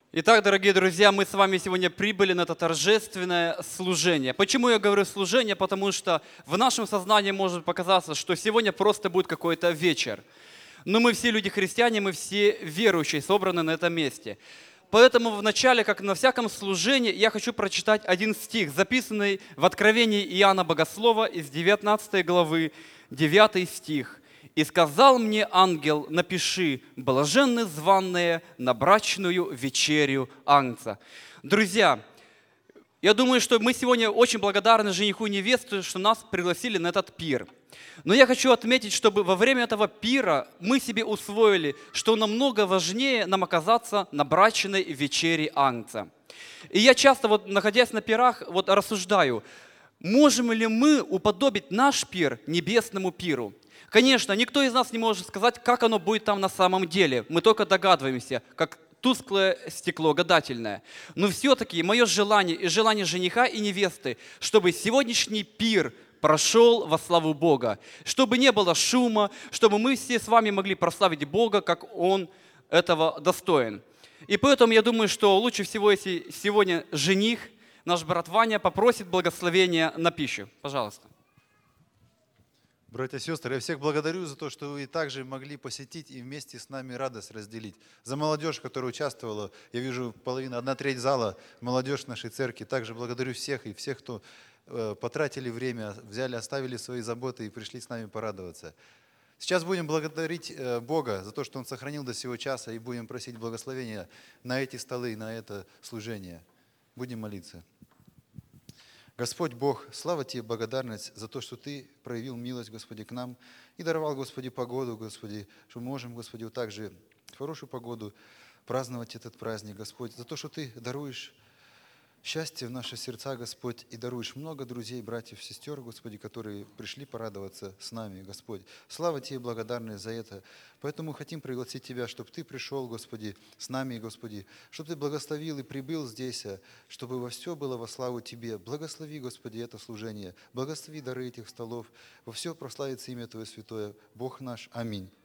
Итак, дорогие друзья, мы с вами сегодня прибыли на это торжественное служение. Почему я говорю служение? Потому что в нашем сознании может показаться, что сегодня просто будет какой-то вечер. Но мы все люди-христиане, мы все верующие, собраны на этом месте. Поэтому в начале, как на всяком служении, я хочу прочитать один стих, записанный в Откровении Иоанна Богослова из 19 главы, 9 стих. «И сказал мне ангел, напиши, блаженны званые на брачную вечерю Агнца». Друзья, я думаю, что мы сегодня очень благодарны жениху и невесте, что нас пригласили на этот пир. Но я хочу отметить, чтобы во время этого пира мы себе усвоили, что намного важнее нам оказаться на брачной вечере Агнца. И я часто, находясь на пирах, рассуждаю, можем ли мы уподобить наш пир небесному пиру? Конечно, никто из нас не может сказать, как оно будет там на самом деле. Мы только догадываемся, как тусклое стекло гадательное. Но все-таки мое желание и желание жениха и невесты, чтобы сегодняшний пир прошел во славу Бога, чтобы не было шума, чтобы мы все с вами могли прославить Бога, как Он этого достоин. И поэтому я думаю, что лучше всего, если сегодня жених, наш брат Ваня, попросит благословения на пищу. Пожалуйста. Братья и сестры, я всех благодарю за то, что вы также могли посетить и вместе с нами радость разделить. За молодежь, которая участвовала, я вижу половина, 1/3 зала, молодежь нашей церкви. Также благодарю всех и всех, кто потратили время, взяли, оставили свои заботы и пришли с нами порадоваться. Сейчас будем благодарить Бога за то, что Он сохранил до сего часа, и будем просить благословения на эти столы, на это служение. Будем молиться. Господь Бог, слава Тебе, благодарность за то, что Ты проявил милость, Господи, к нам и даровал, Господи, погоду, Господи, что мы можем, Господи, вот так же в хорошую погоду праздновать этот праздник, Господь, за то, что Ты даруешь счастье в наши сердца, Господь, и даруешь много друзей, братьев, сестер, Господи, которые пришли порадоваться с нами, Господь. Слава Тебе, благодарность за это. Поэтому хотим пригласить Тебя, чтобы Ты пришел, Господи, с нами, Господи, чтобы Ты благословил и прибыл здесь, чтобы во все было во славу Тебе. Благослови, Господи, это служение, благослови дары этих столов, во все прославится имя Твое святое. Бог наш. Аминь.